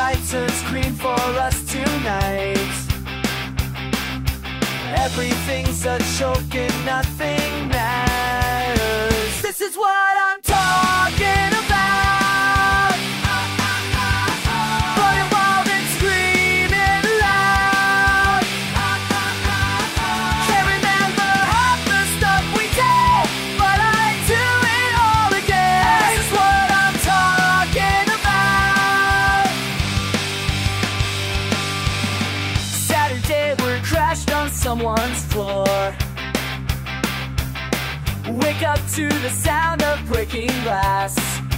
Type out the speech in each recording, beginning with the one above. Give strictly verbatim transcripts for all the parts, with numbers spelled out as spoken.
sky turns green for us tonight. Everything's a joke and nothing matters. This is what I'm talking about. Running wild and screaming loud. Can't remember half the stuff we did, but I do it all again. This is what I'm talking about. Saturday we're crashed on someone's floor. Wake up to the sound of breaking glass.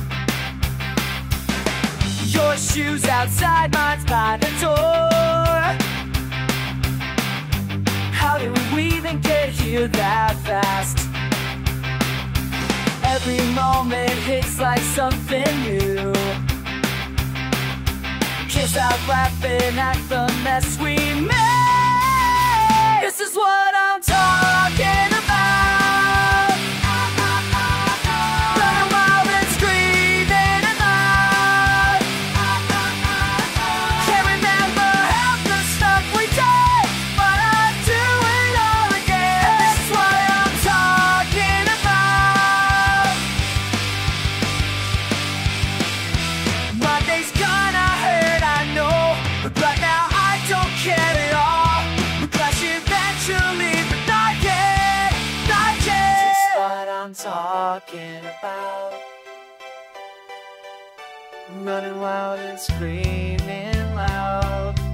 Your shoes outside, mine's by the door. How did we even get here that fast? Every moment hits like something new. Can't stop laughing at the mess we made. This is what I'm talking about. Running wild and screaming loud. Can't remember half the stuff we did, but I do it all again. This is what I'm talking about. Monday's gonna hurt, I know, but right now I don't care at all. We crash eventually, but not yet, not yet. This is what I'm talking about. Running wild and screaming loud.